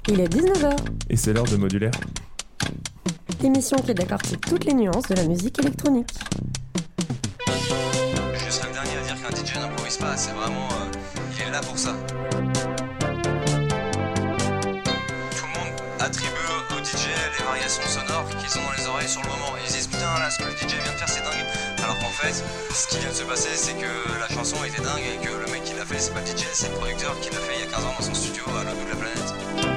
Il est 19h. Et c'est l'heure de Modulaire. Émission qui décortique toutes les nuances de la musique électronique. Je serai le dernier à dire qu'un DJ n'improvise pas, c'est vraiment... il est là pour ça. Tout le monde attribue au DJ les variations sonores qu'ils ont dans les oreilles sur le moment. Ils disent putain là ce que le DJ vient de faire c'est dingue. Alors qu'en fait, ce qui vient de se passer c'est que la chanson était dingue et que le mec qui l'a fait c'est pas le DJ, c'est le producteur qui l'a fait il y a 15 ans dans son studio à l'autre bout de la planète.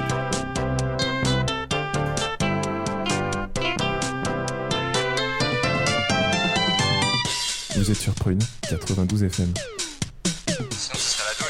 Vous êtes sur Prune, 92 FM. Sinon ce serait la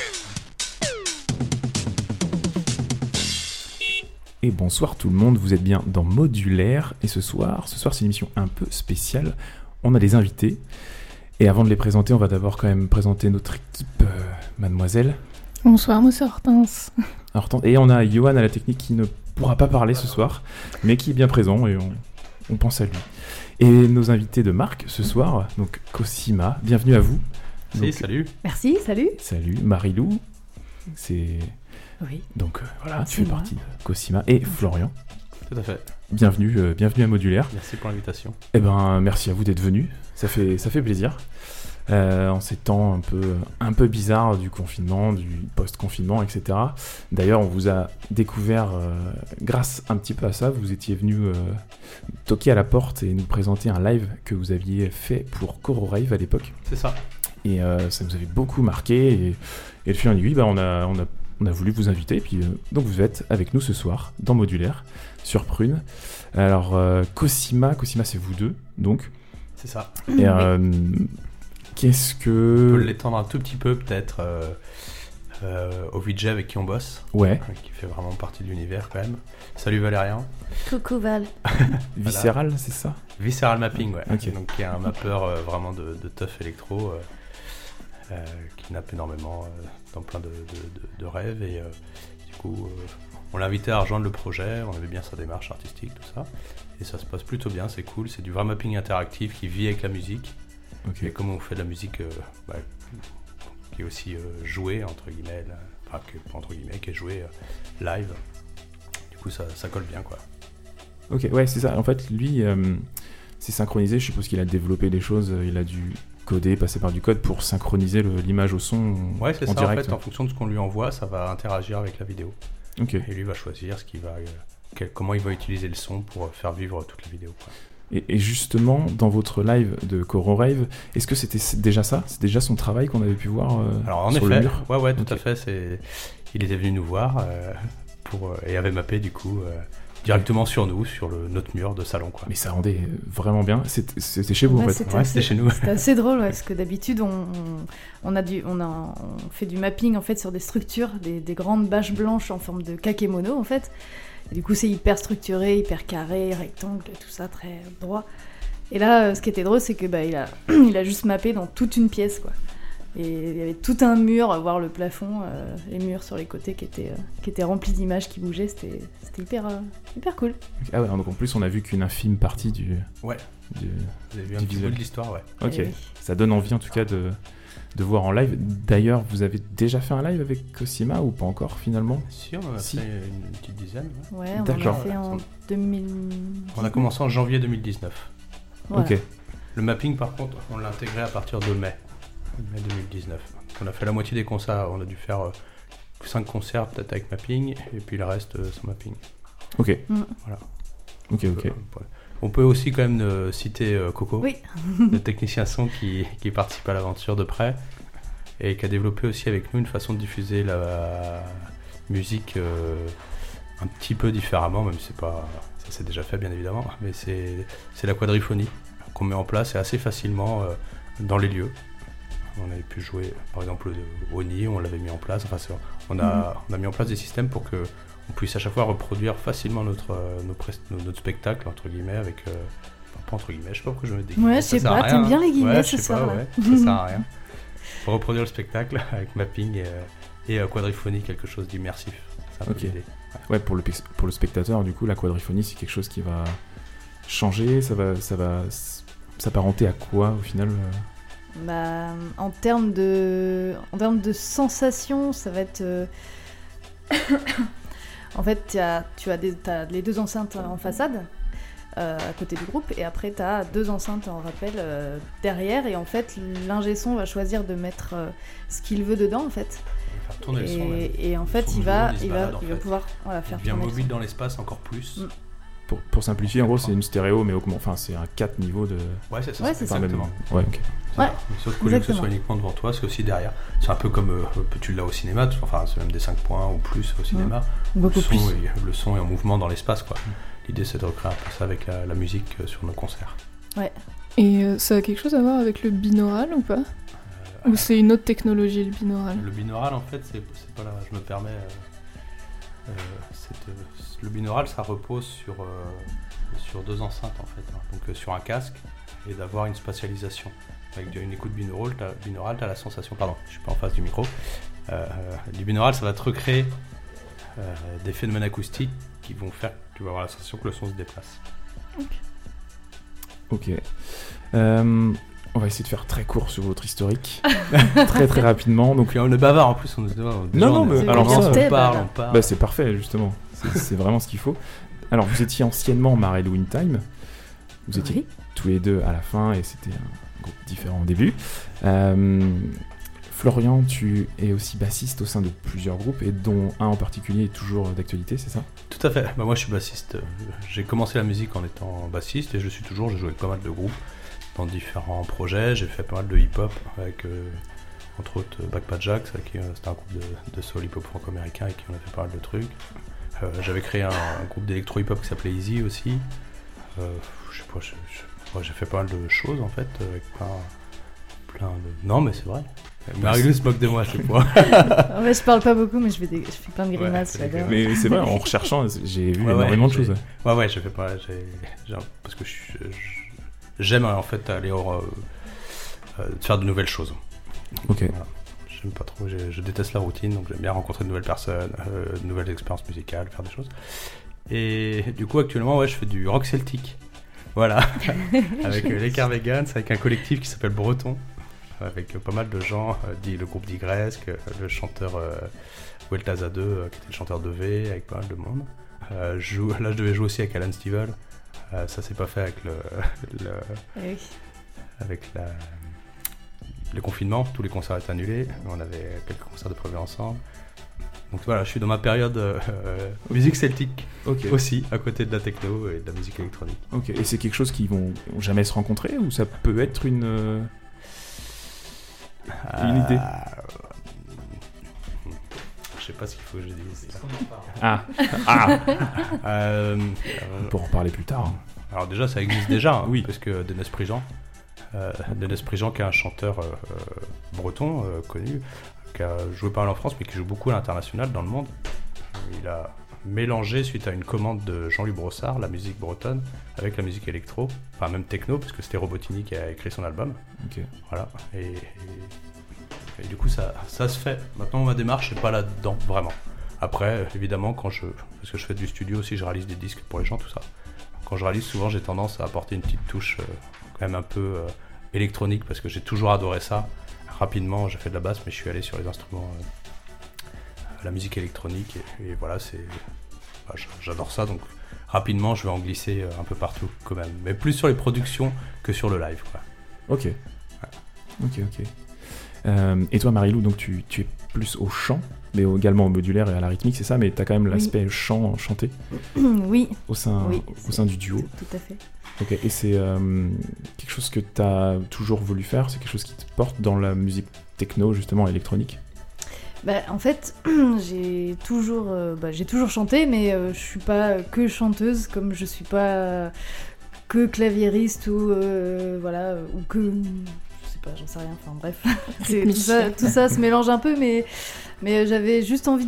douille. Et bonsoir tout le monde, vous êtes bien dans Modulaire. Et ce soir c'est une émission un peu spéciale. On a des invités. Et avant de les présenter, on va d'abord quand même présenter notre équipe, mademoiselle. Bonsoir, moi c'est Hortense. Et on a Johan à la technique qui ne pourra pas parler ce soir, mais qui est bien présent et on pense à lui. Et nos invités de marque ce soir, donc Cosima, bienvenue à vous. Donc, salut. Merci, salut. Salut, Marilou. Oui. Donc voilà, tu fais partie de Cosima et Florian. Tout à fait. Bienvenue à Modulaire. Merci pour l'invitation. Eh ben, merci à vous d'être venus. Ça fait plaisir. En ces temps un peu bizarres du confinement, du post-confinement, etc. D'ailleurs, on vous a découvert grâce un petit peu à ça. Vous étiez venu toquer à la porte et nous présenter un live que vous aviez fait pour Coro Rave à l'époque. C'est ça. Et ça nous avait beaucoup marqué. Et de fil en aiguille, on a voulu vous inviter. Et puis, donc vous êtes avec nous ce soir dans Modulaire sur Prune. Alors, Cosima, c'est vous deux, donc. C'est ça. Et qu'est-ce que... On peut l'étendre un tout petit peu, peut-être, au VJ avec qui on bosse. Ouais. Qui fait vraiment partie de l'univers, quand même. Salut Valérian. Coucou Val. Visceral, c'est ça ? Visceral Mapping, ouais. Okay. Donc, qui est un mappeur vraiment de tough électro, qui nappe énormément dans plein de rêves. Et du coup, on l'a invité à rejoindre le projet. On avait bien sa démarche artistique, tout ça. Et ça se passe plutôt bien, c'est cool. C'est du vrai mapping interactif qui vit avec la musique. Okay. Et comme on fait de la musique qui est aussi jouée, entre guillemets, qui est jouée live, du coup ça colle bien, quoi. Ok, ouais, c'est ça. En fait, lui, c'est synchronisé. Je suppose qu'il a développé des choses. Il a dû coder, passer par du code pour synchroniser l'image au son. Ouais, c'est ça. Direct, en fait, en fonction de ce qu'on lui envoie, ça va interagir avec la vidéo. Ok. Et lui va choisir comment il va utiliser le son pour faire vivre toute la vidéo, quoi. Et justement, dans votre live de Coro Rave, est-ce que c'était déjà ça ? C'est déjà son travail qu'on avait pu voir Alors, en sur effet, le mur ? Ouais, tout à fait. Il était venu nous voir et avait mappé du coup directement sur nous, sur notre mur de salon, quoi. Mais ça rendait vraiment bien. C'était chez vous, en fait. C'était chez nous. C'était assez drôle, parce que d'habitude on fait du mapping en fait sur des structures, des grandes bâches blanches en forme de kakémono en fait. Et du coup, c'est hyper structuré, hyper carré, rectangle, tout ça, très droit. Et là, ce qui était drôle, c'est que il a juste mappé dans toute une pièce, quoi. Et il y avait tout un mur, voire le plafond, les murs sur les côtés qui étaient remplis d'images qui bougeaient. C'était hyper cool. Ah ouais, donc en plus, on a vu qu'une infime partie du... Ouais. Vous avez vu un petit bout de l'histoire, ouais. Ok. Oui. Ça donne envie, en tout cas, de voir en live. D'ailleurs, vous avez déjà fait un live avec Cosima ou pas encore finalement ? Si, on en a fait une petite dizaine. Ouais, on D'accord. l'a fait en 2000. On a commencé en janvier 2019. Voilà. Ok. Le mapping, par contre, on l'a intégré à partir de mai 2019. On a fait la moitié des concerts. On a dû faire 5 concerts peut-être avec mapping et puis le reste sans mapping. Ok. Voilà. Ok. On peut aussi quand même citer Coco, Oui. le technicien son qui participe à l'aventure de près et qui a développé aussi avec nous une façon de diffuser la musique un petit peu différemment, même si ça c'est déjà fait bien évidemment, mais c'est la quadriphonie qu'on met en place et assez facilement dans les lieux. On avait pu jouer par exemple au Nid, on l'avait mis en place, on a mis en place des systèmes pour que on puisse à chaque fois reproduire facilement notre spectacle, entre guillemets, avec... pas entre guillemets, je sais pas pourquoi je me dis. Ouais, je sais pas, t'aimes bien les guillemets ce soir. Ouais, ça sert à rien. Pour reproduire le spectacle avec mapping et quadriphonie, quelque chose d'immersif. C'est un peu l'idée. Ouais, pour le spectateur, du coup, la quadriphonie, c'est quelque chose qui va changer, ça va s'apparenter à quoi, au final En termes de sensations, ça va être... En fait, t'as les 2 enceintes en façade, à côté du groupe, et après t'as 2 enceintes en rappel derrière, et en fait l'ingé son va choisir de mettre ce qu'il veut dedans en fait. Faire tourner le son. Et en fait il va pouvoir faire bien tourner mobile dans l'espace encore plus. Pour simplifier, en gros, c'est une stéréo, mais c'est un 4 niveaux de. Ouais, c'est ça. Ouais, c'est ça. Même... Ouais, ok. Ouais, sauf que ce soit uniquement devant toi, c'est aussi derrière. C'est un peu comme tu l'as au cinéma, c'est même des 5 points ou plus au cinéma. Beaucoup plus. Le son est en mouvement dans l'espace, quoi. L'idée, c'est de recréer un peu ça avec la musique sur nos concerts. Ouais. Et ça a quelque chose à voir avec le binaural ou pas ou c'est une autre technologie, le binaural? Le binaural, en fait, c'est pas là. Je me permets. Le binaural, ça repose sur 2 enceintes, en fait. Donc sur un casque, et d'avoir une spatialisation. Avec une écoute binaural, t'as la sensation. Pardon, je suis pas en face du micro. Du binaural, ça va te recréer des phénomènes acoustiques qui vont faire que tu vas avoir la sensation que le son se déplace. Ok. On va essayer de faire très court sur votre historique, très très rapidement. Donc on est bavard en plus. Non, mais alors ça, on parle. Bah, c'est parfait justement. C'est vraiment ce qu'il faut. Alors vous étiez anciennement Marelle Windtime. Vous étiez tous les deux à la fin et c'était un groupe différent au début. Florian, tu es aussi bassiste au sein de plusieurs groupes et dont un en particulier est toujours d'actualité, c'est ça? Tout à fait. Bah, moi je suis bassiste. J'ai commencé la musique en étant bassiste et je suis toujours. J'ai joué avec pas mal de groupes dans différents projets. J'ai fait pas mal de hip-hop avec entre autres Backpack Jacks, c'était un groupe de soul hip-hop franco-américain avec qui on a fait pas mal de trucs. J'avais créé un groupe d'électro hip-hop qui s'appelait Easy aussi. Je sais pas, j'ai fait pas mal de choses en fait avec plein de... Non mais c'est vrai. Marie-Lou se moque de moi, je sais pas. En fait, je parle pas beaucoup, mais je fais plein de grimaces. Mais c'est vrai, en recherchant, j'ai vu énormément de choses. Ouais, j'ai fait pas... parce que j'aime en fait aller faire de nouvelles choses. Ok. Voilà. J'aime pas trop, je déteste la routine, donc j'aime bien rencontrer de nouvelles personnes, de nouvelles expériences musicales, faire des choses. Et du coup, actuellement, je fais du rock celtique. Voilà. Avec les Carvegans, avec un collectif qui s'appelle Breton, avec pas mal de gens, le groupe d'Ygresque, le chanteur Weltaza 2, qui était le chanteur de V, avec pas mal de monde. Là, je devais jouer aussi avec Alan Stivell. Ça s'est pas fait avec le confinement, tous les concerts étaient annulés, on avait quelques concerts de prévus ensemble. Donc voilà, je suis dans ma période musique celtique aussi, à côté de la techno et de la musique électronique. Ok, et c'est quelque chose qu'ils vont jamais se rencontrer ou ça peut être une idée? Je sais pas ce qu'il faut que je dise. On pourra en parler plus tard. Alors déjà, ça existe déjà, oui. Parce que Denis Prigent, qui est un chanteur breton connu, qui a joué pas mal en France, mais qui joue beaucoup à l'international dans le monde. Il a mélangé, suite à une commande de Jean-Luc Brossard, la musique bretonne avec la musique électro, enfin même techno, parce que c'était Robotini qui a écrit son album. Okay. Voilà. Et du coup, ça se fait. Maintenant, ma démarche n'est pas là-dedans, vraiment. Après, évidemment, parce que je fais du studio aussi, je réalise des disques pour les gens, tout ça. Quand je réalise, souvent, j'ai tendance à apporter une petite touche quand même un peu électronique, parce que j'ai toujours adoré ça. Rapidement, j'ai fait de la basse, mais je suis allé sur les instruments, la musique électronique, et voilà, j'adore ça, donc rapidement, je vais en glisser un peu partout, quand même. Mais plus sur les productions que sur le live, quoi. Ok. Ouais. Ok. Et toi, Marie-Lou, donc tu es plus au chant, mais également au modulaire et à la rythmique, c'est ça? Mais tu as quand même l'aspect chanté oui. au sein du duo. Tout à fait. Ok, et c'est quelque chose que tu as toujours voulu faire? C'est quelque chose qui te porte dans la musique techno, justement, électronique? En fait, j'ai toujours chanté, mais je suis pas que chanteuse, comme je suis pas que claviériste ou que... j'en sais rien, enfin bref, tout ça se mélange un peu, mais j'avais juste envie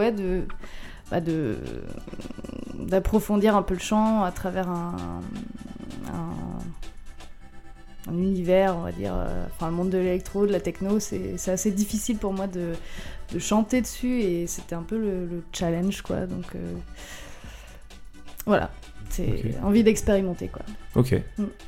d'approfondir un peu le chant à travers un univers, on va dire, le monde de l'électro, de la techno, c'est assez difficile pour moi de chanter dessus, et c'était un peu le challenge, quoi, donc voilà, c'est envie d'expérimenter, quoi. Ok.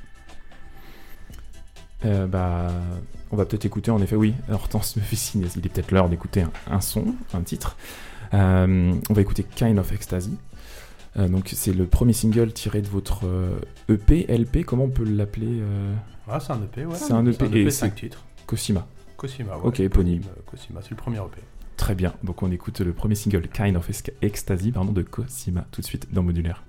On va peut-être écouter, en effet, oui, Hortense me fait signe, il est peut-être l'heure d'écouter un son, un titre. On va écouter Kind of Ecstasy. Donc c'est le premier single tiré de votre EP, LP, comment on peut l'appeler Ah, c'est un EP, ouais. C'est un EP, et 5 titres. Cosima. Cosima, ouais. Ok, éponyme. Cosima, c'est le premier EP. Très bien, donc on écoute le premier single Kind of Ecstasy de Cosima tout de suite dans Modulaire.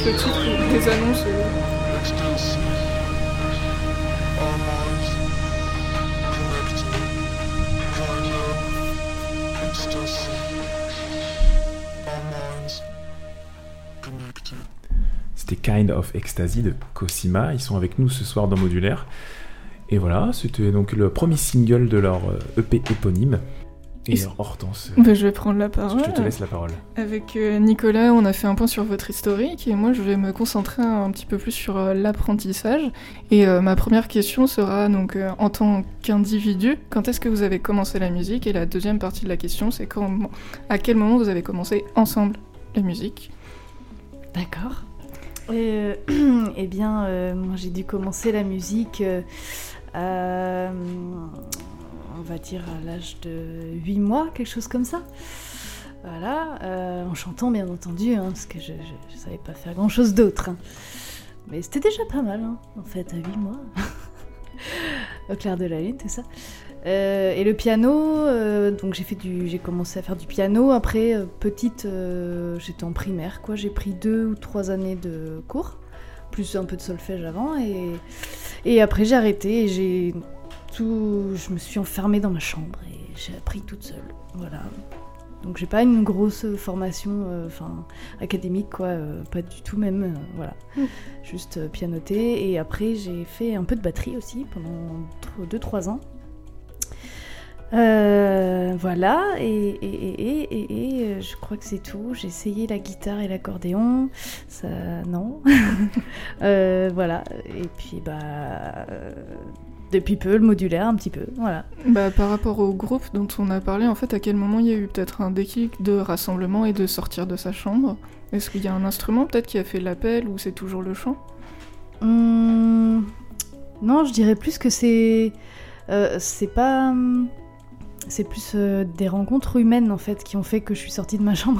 le titre ou des annonces. C'était Kind of Ecstasy de Cosima. Ils sont avec nous ce soir dans Modulaire. Et voilà, c'était donc le premier single de leur EP éponyme. Et Hortense, je vais prendre la parole. je te laisse la parole. Avec Nicolas, on a fait un point sur votre historique et moi je vais me concentrer un petit peu plus sur l'apprentissage. Et ma première question sera donc en tant qu'individu, quand est-ce que vous avez commencé la musique? Et la deuxième partie de la question, c'est à quel moment vous avez commencé ensemble la musique? D'accord. Eh bien, moi j'ai dû commencer la musique on va dire à l'âge de 8 mois, quelque chose comme ça. Voilà, en chantant bien entendu, hein, parce que je savais pas faire grand chose d'autre. Hein. Mais c'était déjà pas mal, hein, en fait, à 8 mois. Au clair de la lune, tout ça. Et le piano, donc j'ai commencé à faire du piano. Après, petite, j'étais en primaire, quoi. J'ai pris 2 ou 3 années de cours, plus un peu de solfège avant. Et après, j'ai arrêté et je me suis enfermée dans ma chambre et j'ai appris toute seule. Voilà. Donc j'ai pas une grosse formation académique, quoi, pas du tout même, voilà. Juste pianoter. Et après, j'ai fait un peu de batterie aussi pendant 2-3 ans. Voilà, et je crois que c'est tout. J'ai essayé la guitare et l'accordéon, ça non. Voilà, et puis depuis peu le modulaire un petit peu, voilà. Par rapport au groupe dont on a parlé, en fait, à quel moment il y a eu peut-être un déclic de rassemblement et de sortir de sa chambre? Est-ce qu'il y a un instrument peut-être qui a fait l'appel ou c'est toujours le chant? Non, je dirais plus que c'est pas... C'est plus des rencontres humaines en fait qui ont fait que je suis sortie de ma chambre.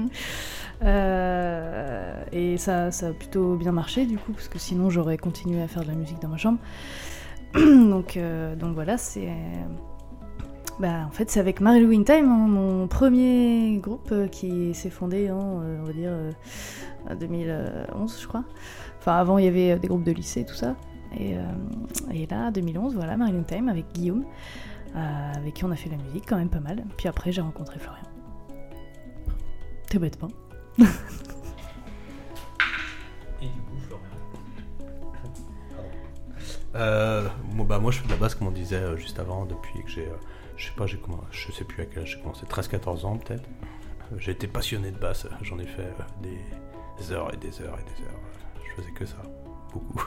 Et ça a plutôt bien marché du coup, parce que sinon j'aurais continué à faire de la musique dans ma chambre. donc voilà, c'est... en fait c'est avec Mary Lou In Time, hein, mon premier groupe qui s'est fondé en, on va dire, 2011 je crois. Enfin avant il y avait des groupes de lycée et tout ça. Et là, 2011, voilà, Mary Lou In Time avec Guillaume. Avec qui on a fait la musique quand même pas mal. Puis après j'ai rencontré Florian. Tout bêtement. Et du coup Florian. Moi je fais de la basse comme on disait juste avant, depuis que j'ai je sais plus à quel âge j'ai commencé, 13-14 ans peut-être. J'ai été passionné de basse, j'en ai fait des heures et des heures et des heures. Je faisais que ça, beaucoup.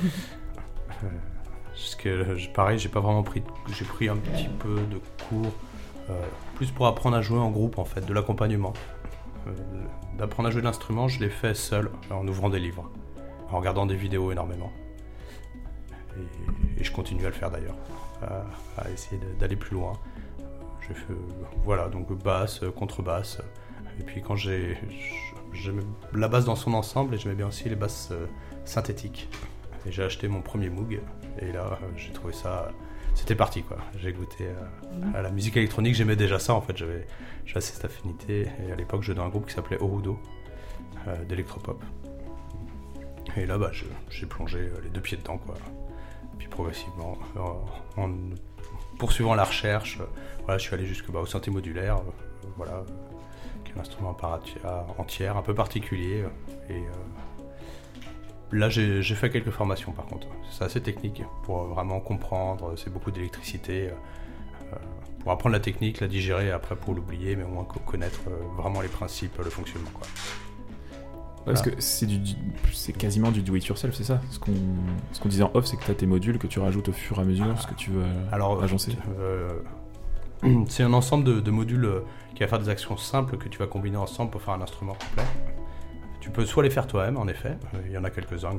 Parce que pareil, j'ai pris un petit peu de cours, plus pour apprendre à jouer en groupe en fait, de l'accompagnement. D'apprendre à jouer de l'instrument, je l'ai fait seul, en ouvrant des livres, en regardant des vidéos énormément. Et je continue à le faire d'ailleurs, à essayer d'aller plus loin. J'ai fait, voilà, donc basse, contrebasse, et puis quand j'aimais la basse dans son ensemble, et j'aimais bien aussi les basses synthétiques. Et j'ai acheté mon premier Moog, et là j'ai trouvé ça, c'était parti quoi. J'ai goûté à la musique électronique, j'aimais déjà ça en fait, j'avais assez cette affinité, et à l'époque j'étais dans un groupe qui s'appelait Orudo, d'électropop. Et là j'ai plongé les 2 pieds dedans quoi. Puis progressivement, en poursuivant la recherche, voilà, je suis allé jusqu'au synthé modulaire, voilà, qui est un instrument à part entière, un peu particulier, et là, j'ai fait quelques formations par contre. C'est assez technique pour vraiment comprendre. C'est beaucoup d'électricité. Pour apprendre la technique, la digérer, après pour l'oublier, mais au moins connaître vraiment les principes, le fonctionnement, quoi. Parce que c'est quasiment du do-it-yourself, c'est ça? Ce qu'on disait en off, c'est que tu as tes modules que tu rajoutes au fur et à mesure ce que tu veux agencer. C'est un ensemble de modules qui va faire des actions simples que tu vas combiner ensemble pour faire un instrument complet. Tu peux soit les faire toi-même, en effet. Il y en a quelques-uns que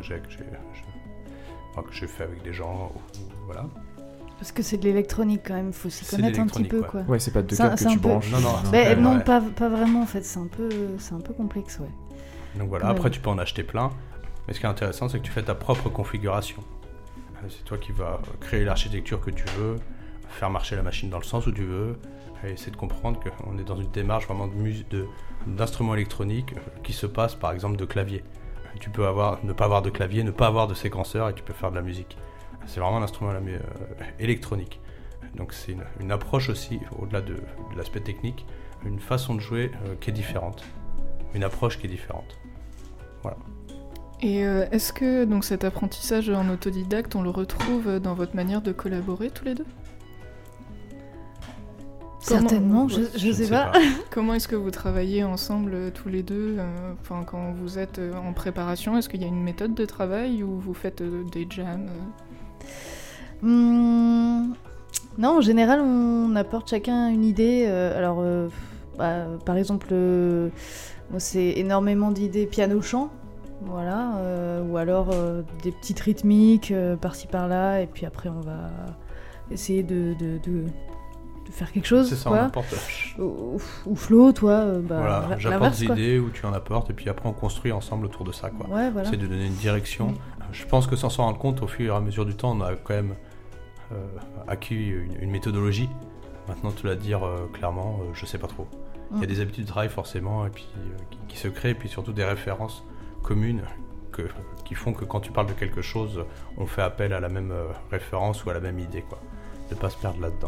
j'ai fait avec des gens, voilà. Parce que c'est de l'électronique quand même, faut s'y connaître un petit peu, quoi. Ouais, c'est pas deux câbles que tu branches. Non, pas vraiment en fait, c'est un peu complexe, ouais. Donc voilà, après tu peux en acheter plein. Mais ce qui est intéressant, c'est que tu fais ta propre configuration. C'est toi qui vas créer l'architecture que tu veux, faire marcher la machine dans le sens où tu veux, et essayer de comprendre qu'on est dans une démarche vraiment d'instruments électroniques qui se passe par exemple de clavier. Tu peux ne pas avoir de clavier, ne pas avoir de séquenceur et tu peux faire de la musique. C'est vraiment un instrument électronique. Donc c'est une approche aussi, au-delà de l'aspect technique, une façon de jouer qui est différente. Une approche qui est différente. Voilà. Et est-ce que donc, cet apprentissage en autodidacte, on le retrouve dans votre manière de collaborer tous les deux ? Certainement, je sais pas. Comment est-ce que vous travaillez ensemble tous les deux quand vous êtes en préparation, est-ce qu'il y a une méthode de travail ou vous faites des jams Non, en général, on apporte chacun une idée. Par exemple, moi, c'est énormément d'idées piano-chant, voilà, ou alors des petites rythmiques par-ci par-là, et puis après on va essayer de faire quelque chose. C'est ça, quoi. on apporte. Ou Flo, toi, voilà, j'apporte des idées ou tu en apportes, et puis après on construit ensemble autour de ça, quoi. Ouais, voilà. C'est de donner une direction. Je pense que sans s'en rendre compte, au fur et à mesure du temps, on a quand même acquis une méthodologie. Maintenant, te la dire clairement, je sais pas trop. Il y a des habitudes de travail forcément, et puis qui se créent, et puis surtout des références communes qui font que quand tu parles de quelque chose, on fait appel à la même référence ou à la même idée, quoi. De pas se perdre là-dedans.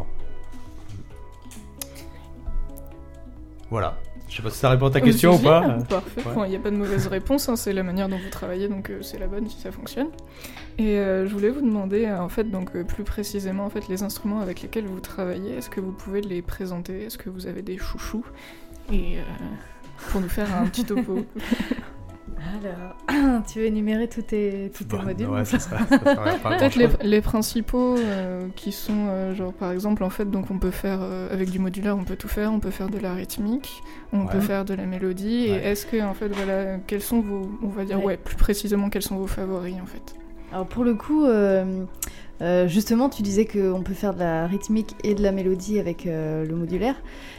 Voilà. Je sais pas si ça répond à ta question ou pas. Parfait. Il n'y a pas de mauvaise réponse, c'est la manière dont vous travaillez, donc c'est la bonne si ça fonctionne. Et je voulais vous demander, en fait, donc plus précisément, en fait, les instruments avec lesquels vous travaillez, est-ce que vous pouvez les présenter ? Est-ce que vous avez des chouchous ? Et pour nous faire un petit topo. Alors, tu veux énumérer tous tes modules ? Ouais, c'est ça. Peut-être les principaux qui sont, genre par exemple, en fait, donc on peut faire, avec du modulaire, on peut tout faire, on peut faire de la rythmique, on peut faire de la mélodie, et est-ce que, en fait, voilà, quels sont vos, on va dire, plus précisément, quels sont vos favoris, en fait ? Alors pour le coup, justement, tu disais qu'on peut faire de la rythmique et de la mélodie avec le modulaire,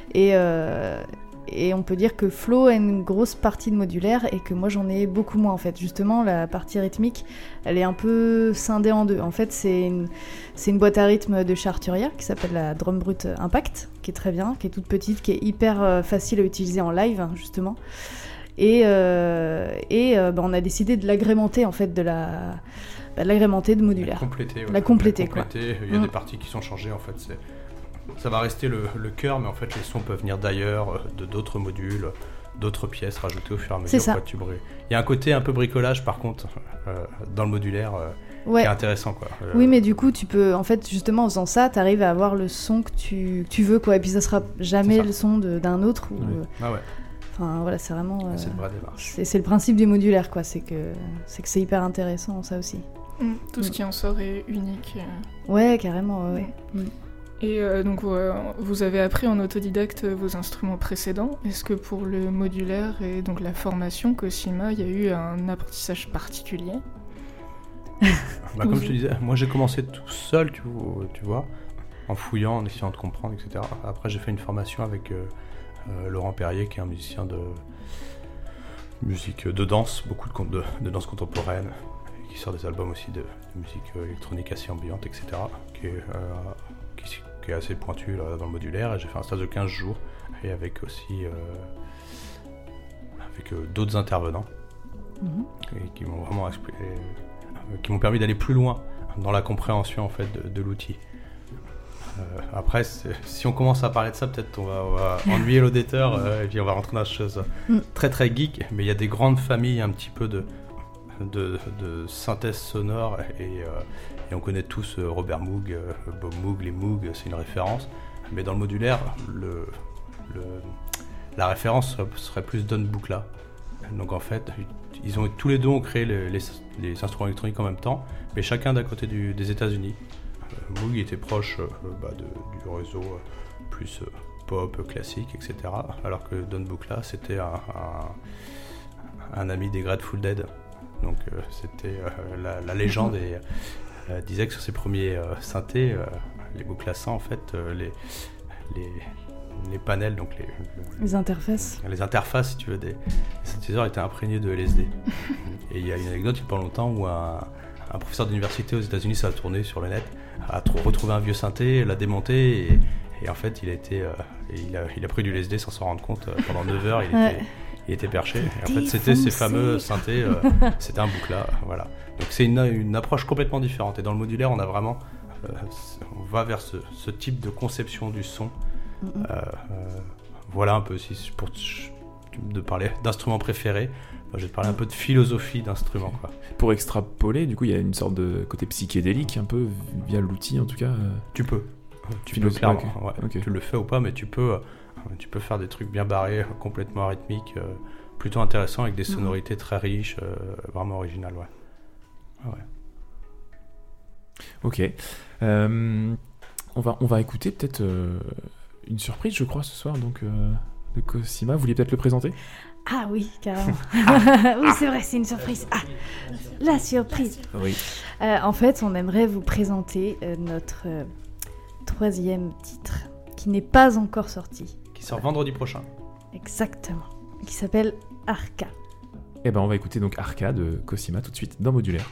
et on peut dire que Flo a une grosse partie de modulaire et que moi j'en ai beaucoup moins en fait. Justement, la partie rythmique, elle est un peu scindée en deux. En fait, c'est une boîte à rythme de chez Arturia qui s'appelle la Drum Brute Impact, qui est très bien, qui est toute petite, qui est hyper facile à utiliser en live, justement. Et on a décidé de l'agrémenter en fait, de l'agrémenter de modulaire. La compléter, quoi. Il y a des parties qui sont changées en fait. Ça va rester le cœur, mais en fait les sons peuvent venir d'ailleurs, de d'autres modules, d'autres pièces rajoutées au fur et à mesure. Il y a un côté un peu bricolage par contre dans le modulaire qui est intéressant, quoi. Oui, mais du coup tu peux, en fait justement en faisant ça, tu arrives à avoir le son que tu veux, quoi. Et puis ça sera jamais le son d'un autre. Enfin voilà, c'est vraiment. C'est une vraie démarche. C'est le principe du modulaire, quoi. C'est que c'est hyper intéressant, ça aussi. Tout ce qui en sort est unique. Ouais, carrément. Ouais. Et donc vous avez appris en autodidacte vos instruments précédents. Est-ce que pour le modulaire et donc la formation Cosima, il y a eu un apprentissage particulier ? Comme je te disais, moi j'ai commencé tout seul, tu vois, en fouillant, en essayant de comprendre, etc. Après j'ai fait une formation avec Laurent Perrier, qui est un musicien de musique de danse, beaucoup de danse contemporaine, qui sort des albums aussi de musique électronique assez ambiante, etc. Qui est assez pointu là, dans le modulaire, et j'ai fait un stage de 15 jours et avec aussi d'autres intervenants et qui m'ont vraiment qui m'ont permis d'aller plus loin dans la compréhension en fait de l'outil. Après, si on commence à parler de ça, peut-être on va ennuyer l'auditeur et puis on va rentrer dans des choses très très geek, mais il y a des grandes familles un petit peu de synthèse sonore et on connaît tous Robert Moog, Bob Moog, les Moog, c'est une référence, mais dans le modulaire la référence serait plus Don Buchla. Donc en fait ils ont tous les deux créé les instruments électroniques en même temps, mais chacun d'à côté des États-Unis. Moog était proche du réseau plus pop, classique, etc. Alors que Don Buchla c'était un ami des Grateful Dead. Donc c'était la légende et disait que sur ses premiers synthés, les Buchla 100 en fait, les panels, donc les interfaces. Les interfaces, si tu veux, des synthétiseurs étaient imprégnés de LSD. Et il y a une anecdote il n'y a pas longtemps où un professeur d'université aux États-Unis, ça a tourné sur le net, a retrouvé un vieux synthé, l'a démonté et en fait il a pris du LSD sans s'en rendre compte. Pendant 9 heures, il était perché. Et en fait, c'était ces fameux synthés, c'était un boucla, voilà. Donc c'est une approche complètement différente. Et dans le modulaire, on a vraiment, on va vers ce type de conception du son. Voilà un peu, si pour de parler d'instruments préférés, moi, je vais te parler un peu de philosophie d'instruments, quoi. Pour extrapoler, du coup, il y a une sorte de côté psychédélique, un peu, via l'outil en tout cas. Tu peux clairement, ouais. Okay. Tu le fais ou pas, mais tu peux faire des trucs bien barrés, complètement arythmiques, plutôt intéressants, avec des sonorités très riches, vraiment originales, ouais. Ok. On va écouter peut-être une surprise, je crois, ce soir, donc de Cosima. Vous vouliez peut-être le présenter ? Ah oui, carrément. Oui, c'est vrai, c'est une surprise. Ah, la surprise. Oui. En fait, on aimerait vous présenter notre 3e titre, qui n'est pas encore sorti. Qui sort vendredi prochain. Exactement. Qui s'appelle Arca. Eh ben, on va écouter donc Arca de Cosima tout de suite dans Modulaire.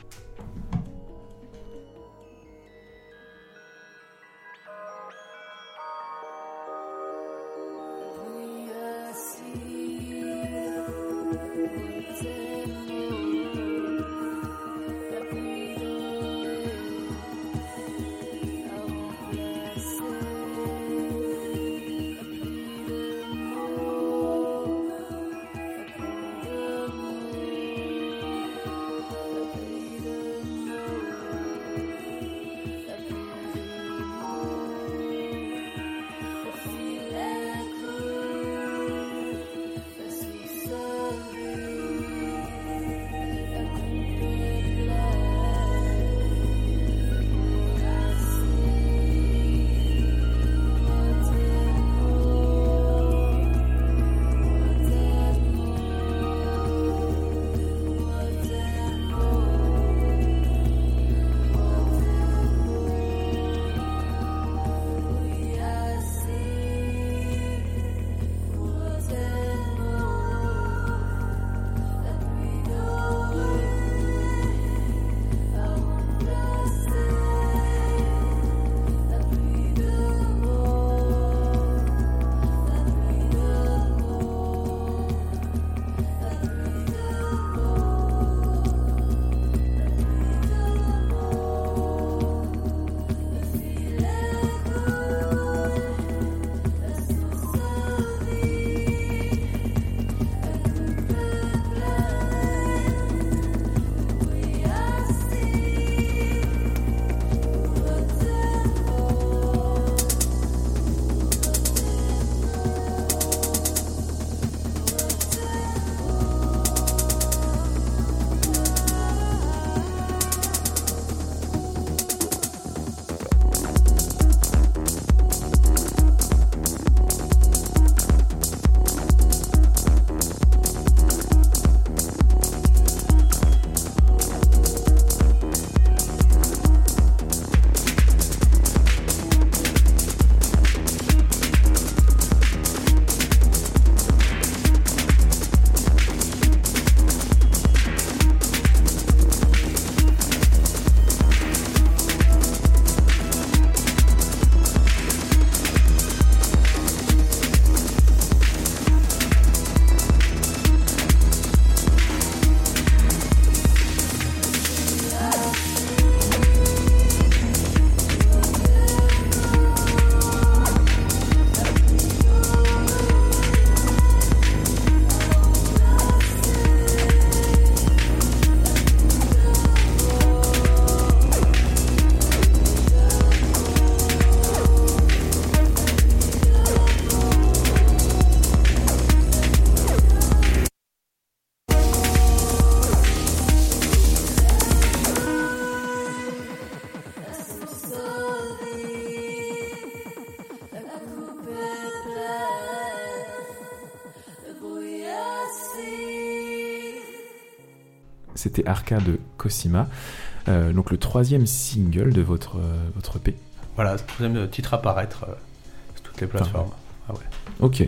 C'était Arca de Cosima, donc le 3e single de votre EP. Voilà, c'est le 3e titre à paraître sur toutes les plateformes. Ah ouais. Ok.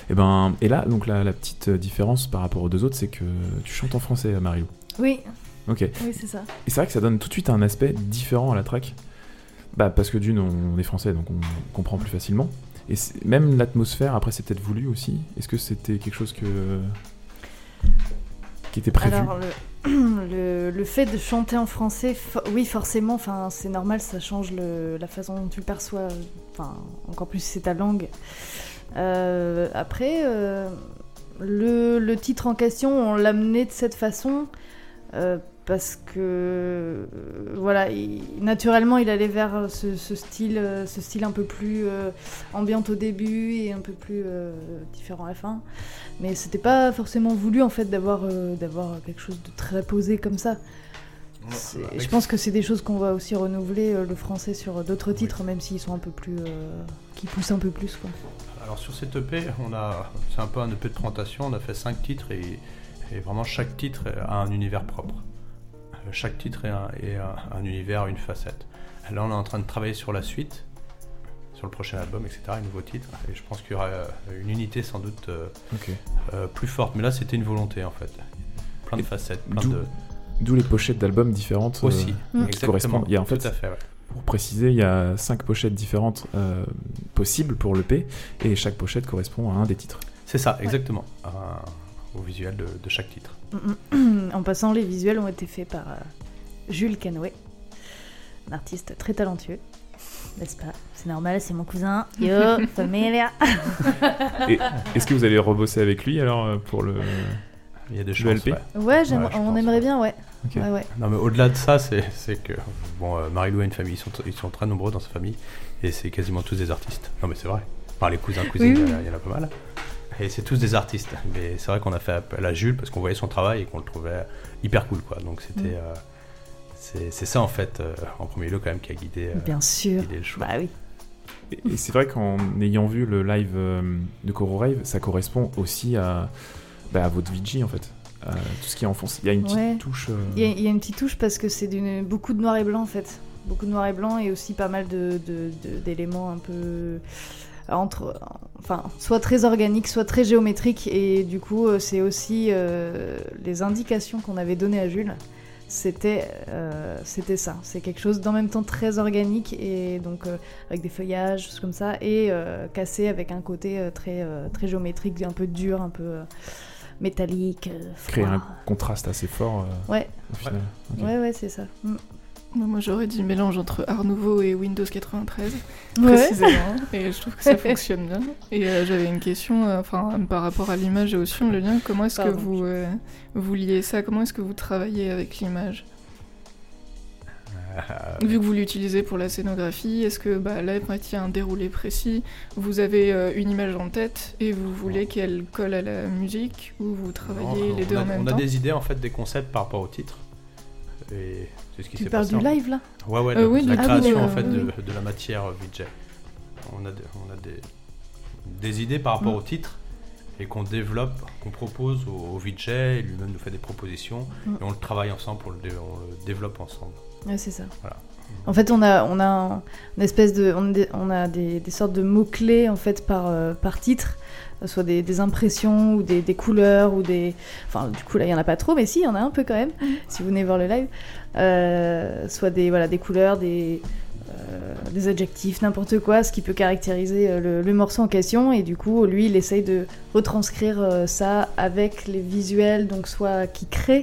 Et là, donc la petite différence par rapport aux deux autres, c'est que tu chantes en français, Marie-Lou. Oui. Ok. Oui, c'est ça. Et c'est vrai que ça donne tout de suite un aspect différent à la track. Parce que d'une, on est français, donc on comprend plus facilement. Et même l'atmosphère, après, c'est peut-être voulu aussi. Est-ce que c'était quelque chose que... qui était prévu? Alors, le fait de chanter en français, oui, forcément, c'est normal, ça change la façon dont tu le perçois, encore plus si c'est ta langue. Après, le titre en question, on l'a mené de cette façon parce que, voilà, naturellement, il allait vers ce style un peu plus ambiante au début et un peu plus différent à la fin. Mais c'était pas forcément voulu, en fait, d'avoir quelque chose de très posé comme ça. Je pense que c'est des choses qu'on va aussi renouveler le français sur d'autres titres, même s'ils sont un peu plus... qui poussent un peu plus, quoi. Alors sur cette EP, c'est un peu un EP de présentation, on a fait 5 titres et vraiment chaque titre a un univers propre. Chaque titre est un univers, une facette. Là on est en train de travailler sur la suite, sur le prochain album, etc., un nouveau titre, et je pense qu'il y aura une unité sans doute plus forte, mais là c'était une volonté en fait. Plein de facettes, D'où les pochettes d'albums différentes aussi, qui correspondent. Il y a, en fait, tout à fait, ouais. Pour préciser, il y a 5 pochettes différentes possibles pour l'EP, et chaque pochette correspond à un des titres. C'est ça, exactement, au visuel de chaque titre. En passant, les visuels ont été faits par Jules Canoë, un artiste très talentueux, n'est-ce pas? C'est normal, c'est mon cousin. Yo, familia. Et est-ce que vous allez rebosser avec lui alors pour le... Il y a des chances, LP? Ouais, on aimerait bien, ouais. Okay. Ouais. Non, mais au-delà de ça, c'est que Marie-Lou a une famille, ils sont très nombreux dans sa famille, et c'est quasiment tous des artistes. Non, mais c'est vrai. Enfin, les cousins, cousines, il y en a pas mal. Et c'est tous des artistes. Mais c'est vrai qu'on a fait appel à Jules parce qu'on voyait son travail et qu'on le trouvait hyper cool, quoi. Donc c'était, c'est ça en fait, en premier lieu quand même, qui a guidé. Bien sûr. Guidé le choix. Bah oui. Et c'est vrai qu'en ayant vu le live de Koro Rave, ça correspond aussi à votre VG en fait. Tout ce qui est en fond. Il y a une petite touche. Il y a une petite touche parce que c'est beaucoup de noir et blanc en fait. Beaucoup de noir et blanc et aussi pas mal d'éléments un peu soit très organiques, soit très géométriques. Et du coup, c'est aussi les indications qu'on avait données à Jules. C'était ça. C'est quelque chose d'en même temps très organique et donc avec des feuillages, choses comme ça, et cassé avec un côté très géométrique, un peu dur, un peu métallique, froid. Créer un contraste assez fort au final. Okay. Ouais, c'est ça. Moi j'aurais dit mélange entre Art Nouveau et Windows 93, précisément, et je trouve que ça fonctionne bien. Et j'avais une question par rapport à l'image et au son, le lien, comment est-ce que vous liez ça, comment est-ce que vous travaillez avec l'image? Vu que vous l'utilisez pour la scénographie, est-ce que là, il y a un déroulé précis, vous avez une image en tête et vous voulez qu'elle colle à la musique, ou vous travaillez les deux en même temps? On a des idées, en fait, des concepts par rapport au titre. Et c'est ce qui s'est passé. Tu parles du live, là? Ouais, la création, en fait, de la matière VJ. On a des idées par rapport au titre et qu'on développe, qu'on propose au VJ, lui-même nous fait des propositions, et on le travaille ensemble, on le développe ensemble. Ouais, c'est ça. Voilà. En fait, on a une espèce on a des sortes de mots-clés en fait par titre, soit des impressions ou des couleurs ou des... Enfin, du coup, là, il n'y en a pas trop, mais si, il y en a un peu quand même, si vous venez voir le live. Soit des couleurs, des adjectifs, n'importe quoi, ce qui peut caractériser le morceau en question. Et du coup, lui, il essaye de retranscrire ça avec les visuels, donc soit qui crée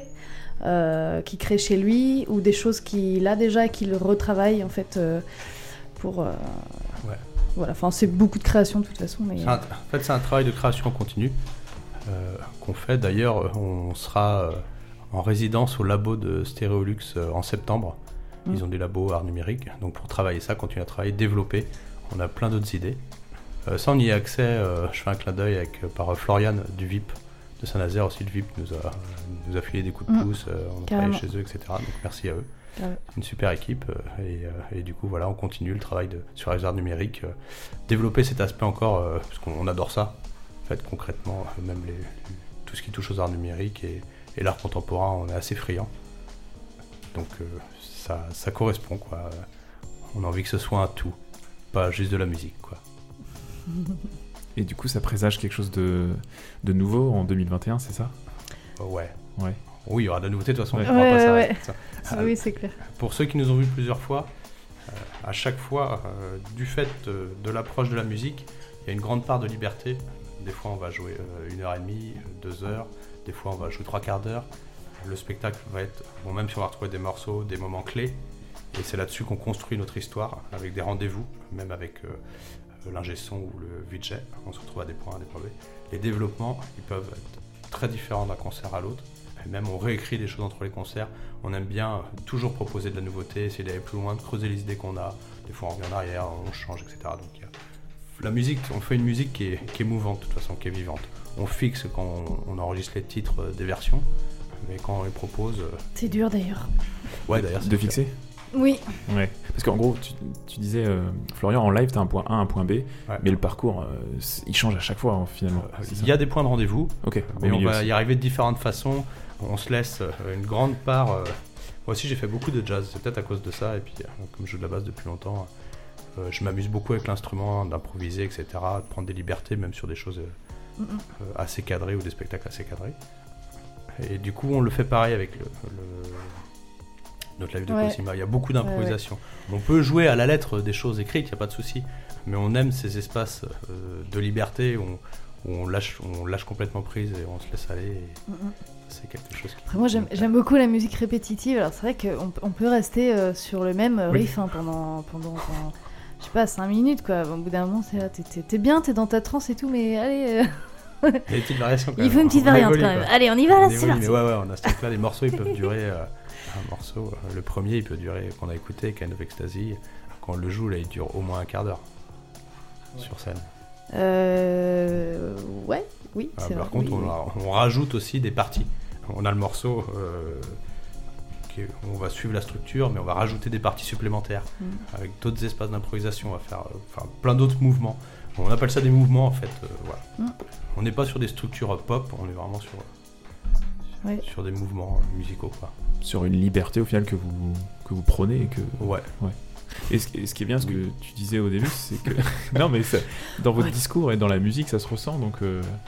chez lui, ou des choses qu'il a déjà et qu'il retravaille en fait pour... Voilà, enfin c'est beaucoup de création de toute façon. Mais... En fait, c'est un travail de création continue qu'on fait. D'ailleurs, on sera en résidence au labo de Stéréolux en septembre. Ils ont des labos art numérique. Donc pour travailler ça, continuer à travailler, développer, on a plein d'autres idées. Ça, on y a accès, je fais un clin d'œil par Floriane du VIP de Saint-Nazaire aussi. Le VIP nous a filé des coups de pouce, on a travaillé chez eux, etc. Donc merci à eux. Une super équipe et du coup voilà, on continue le travail sur les arts numériques, développer cet aspect encore parce qu'on adore ça en fait, concrètement, même tout ce qui touche aux arts numériques et l'art contemporain, on est assez friand, donc ça correspond quoi. On a envie que ce soit un tout, pas juste de la musique quoi. Et du coup ça présage quelque chose de nouveau en 2021, c'est ça? Ouais. Oui, il y aura de la nouveauté de toute façon, on ne pourra pas s'arrêter. Oui, c'est clair. Pour ceux qui nous ont vus plusieurs fois, à chaque fois, du fait de l'approche de la musique, il y a une grande part de liberté. Des fois, on va jouer 1h30, 2 heures. Des fois, on va jouer 3 quarts d'heure. Le spectacle va être... Bon, même si on va retrouver des morceaux, des moments clés, et c'est là-dessus qu'on construit notre histoire, avec des rendez-vous, même avec l'ingé son ou le VJ. On se retrouve à des points A, des points B. Les développements, ils peuvent être très différents d'un concert à l'autre. Et même on réécrit des choses entre les concerts. On aime bien toujours proposer de la nouveauté, essayer d'aller plus loin, de creuser les idées qu'on a. Des fois on revient en arrière, on change, etc. Donc la musique, on fait une musique qui est mouvante, de toute façon, qui est vivante. On fixe quand on enregistre les titres des versions, mais quand on les propose... C'est dur d'ailleurs. Ouais, d'ailleurs, c'est De fixer. Oui. Ouais. Parce qu'en gros, tu disais, Florian, en live, t'as un point A, un point B, Ouais. mais le parcours, il change à chaque fois, hein, finalement. C'est Il ça. y a des points de rendez-vous, Ok, mais au on milieu va aussi. y arriver de différentes façons. On se laisse une grande part... Moi aussi, j'ai fait beaucoup de jazz, c'est peut-être à cause de ça. Et puis, comme je joue de la basse depuis longtemps, je m'amuse beaucoup avec l'instrument, d'improviser, etc., de prendre des libertés, même sur des choses assez cadrées ou des spectacles assez cadrés. Et du coup, on le fait pareil avec notre live de Ouais. Cosima. Il y a beaucoup d'improvisation. On peut jouer à la lettre des choses écrites, il n'y a pas de souci. Mais on aime ces espaces de liberté où on lâche complètement prise et on se laisse aller. Et c'est quelque chose qui... Après, moi, j'aime beaucoup la musique répétitive. Alors, c'est vrai qu'on peut rester sur le même Oui. riff pendant je sais pas, 5 minutes, quoi. Au bout d'un moment, c'est là, t'es bien, t'es dans ta transe et tout, mais allez... Il y a des petites variations quand Il même. faut une petite On variante évolue, quand même. quoi. Allez, on y va là, On c'est évolue, parti. mais ouais, on a ce truc-là. Les morceaux, ils peuvent durer... un morceau, le premier, il peut durer... Qu'on a écouté, Kind of Ecstasy, quand on le joue, là, il dure au moins un quart d'heure sur scène. Ouais, oui, c'est vrai. Par contre, oui, on rajoute aussi des parties. On a le morceau... on va suivre la structure, mais on va rajouter des parties supplémentaires avec d'autres espaces d'improvisation. On va faire plein d'autres mouvements. On appelle ça des mouvements en fait. Voilà. On n'est pas sur des structures pop, on est vraiment sur des mouvements musicaux, quoi. Sur une liberté, au final, que vous prenez et que... Ouais. Et ce qui est bien, ce que tu disais au début, c'est que... non, mais dans votre discours et dans la musique, ça se ressent, donc...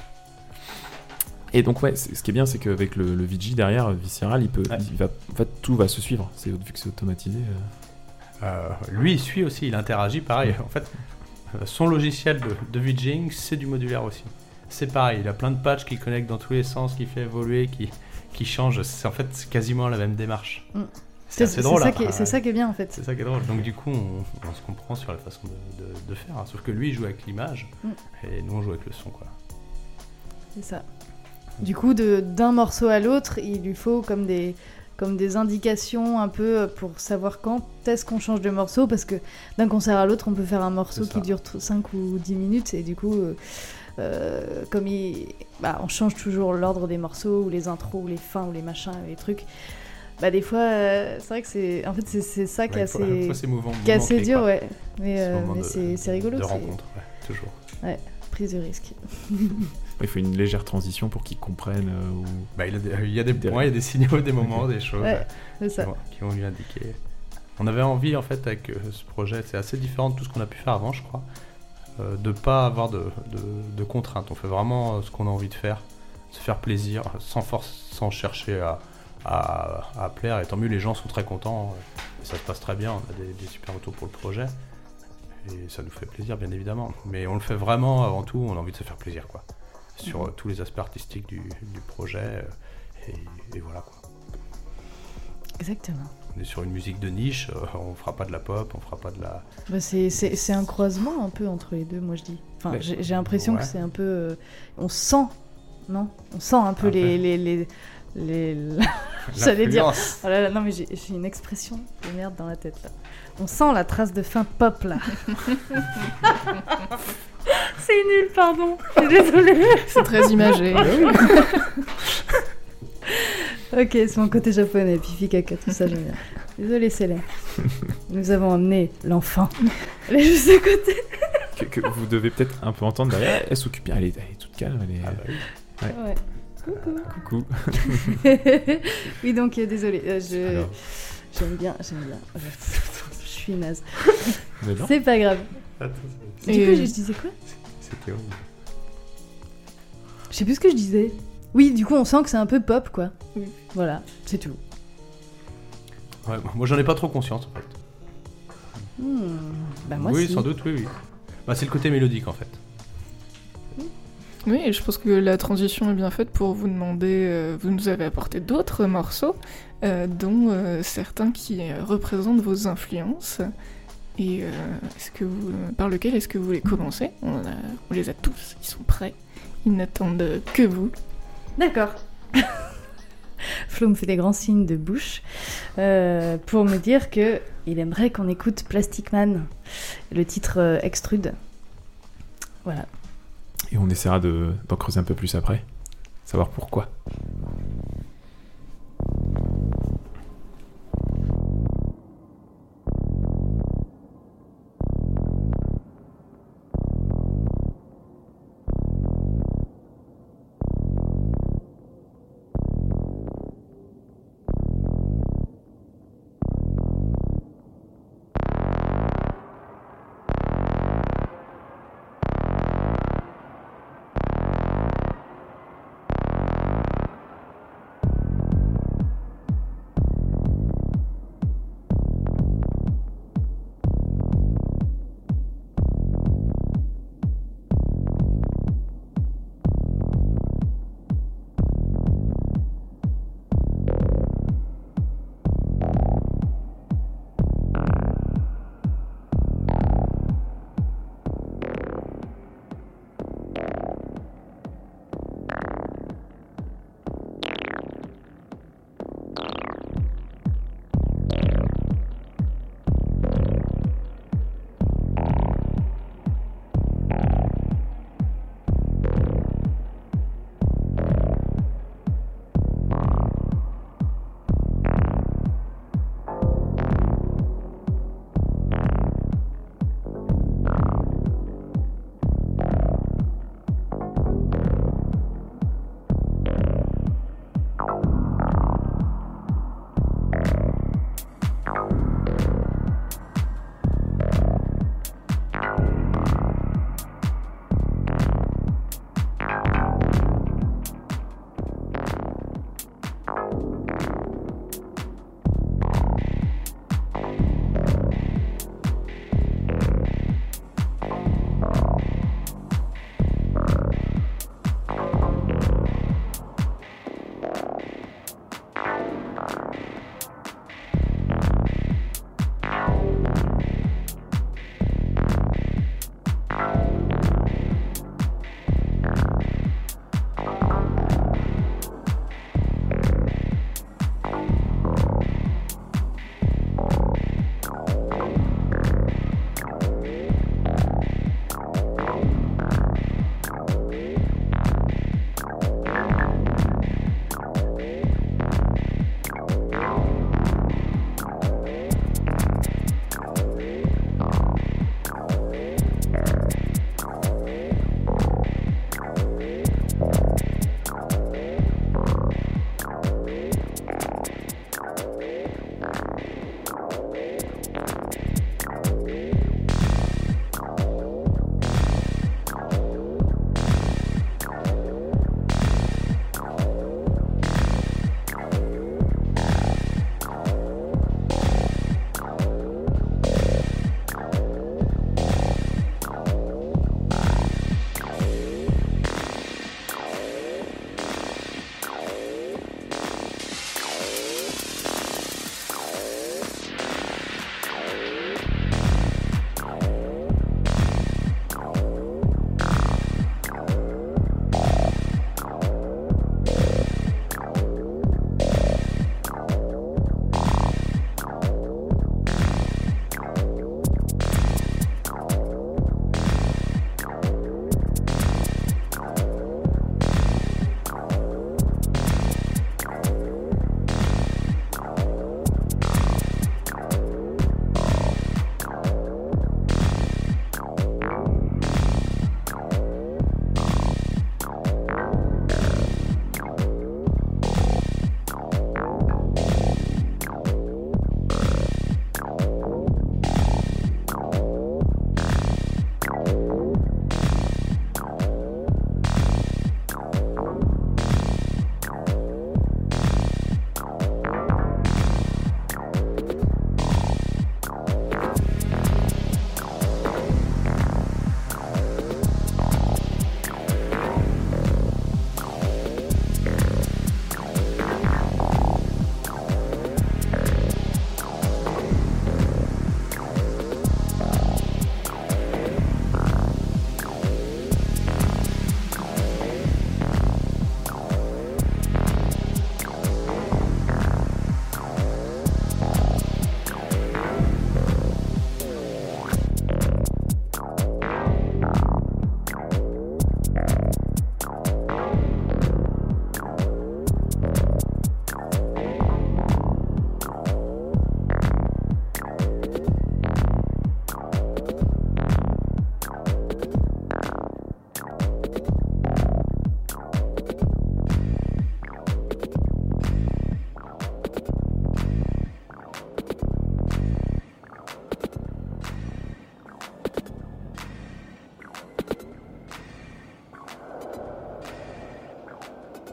Et donc, ouais, ce qui est bien, c'est qu'avec le VJ derrière, Visceral, en fait, tout va se suivre, vu que c'est automatisé. Lui, il suit aussi, il interagit, pareil. En fait, son logiciel de VJing, c'est du modulaire aussi. C'est pareil, il a plein de patchs qui connectent dans tous les sens, qui fait évoluer, qui change. C'est quasiment la même démarche. C'est assez drôle. C'est ça qui est bien, en fait. C'est ça qui est drôle. Donc du coup, on se comprend sur la façon de faire. Hein. Sauf que lui, il joue avec l'image, et nous, on joue avec le son, quoi. C'est ça. Du coup, d'un morceau à l'autre, il lui faut comme des indications un peu pour savoir quand est-ce qu'on change de morceau, parce que d'un concert à l'autre, on peut faire un morceau qui dure 5 ou 10 minutes, et du coup, comme on change toujours l'ordre des morceaux, ou les intros, ou les fins, ou les machins, les trucs. Des fois, c'est vrai que c'est ça qui est assez dur, ouais. Mais c'est rigolo. De rencontre, toujours. Ouais, prise de risque. Il faut une légère transition pour qu'ils comprennent. Il y a des points, il y a des signaux, des moments, des choses qui vont lui indiquer. On avait envie, en fait, avec ce projet, c'est assez différent de tout ce qu'on a pu faire avant, je crois, de pas avoir de contraintes. On fait vraiment ce qu'on a envie de faire, se faire plaisir, sans chercher à plaire. Et tant mieux, les gens sont très contents, et ça se passe très bien, on a des super retours pour le projet. Et ça nous fait plaisir, bien évidemment. Mais on le fait vraiment, avant tout, on a envie de se faire plaisir, quoi. Sur tous les aspects artistiques du projet, et voilà, quoi. Exactement. On est sur une musique de niche, on fera pas de la pop, on fera pas de la... c'est un croisement un peu entre les deux, moi je dis. Enfin, j'ai l'impression que c'est un peu... on sent, non ? On sent un peu les j'allais dire... Oh là là, non mais j'ai une expression de merde dans la tête, là. On sent la trace de fin pop, là. C'est nul, pardon. Je suis désolée. C'est très imagé. Ok, c'est mon côté japonais, pipi caca, tout ça, j'aime bien. Désolée, Célène. Nous avons emmené l'enfant. Elle est juste à côté. Que vous devez peut-être un peu entendre derrière. Elle s'occupe bien, elle est toute calme. Elle est... Ouais. Coucou. Oui, donc, désolée. J'aime bien. Je suis naze. C'est pas grave. Du coup, je disais quoi ? C'était horrible. Je sais plus ce que je disais. Oui, du coup, on sent que c'est un peu pop, quoi. Oui. Voilà, c'est tout. Ouais, moi, j'en ai pas trop conscience, en fait. Moi, oui, si. sans doute, oui. C'est le côté mélodique, en fait. Oui, et je pense que la transition est bien faite pour vous demander, vous nous avez apporté d'autres morceaux, dont certains qui représentent vos influences. Et par lequel est-ce que vous voulez commencer? On les a tous, ils sont prêts, ils n'attendent que vous. D'accord. Flo me fait des grands signes de bouche pour me dire que il aimerait qu'on écoute Plastic Man, le titre Extrude. Voilà. Et on essaiera d'en creuser un peu plus après, savoir pourquoi.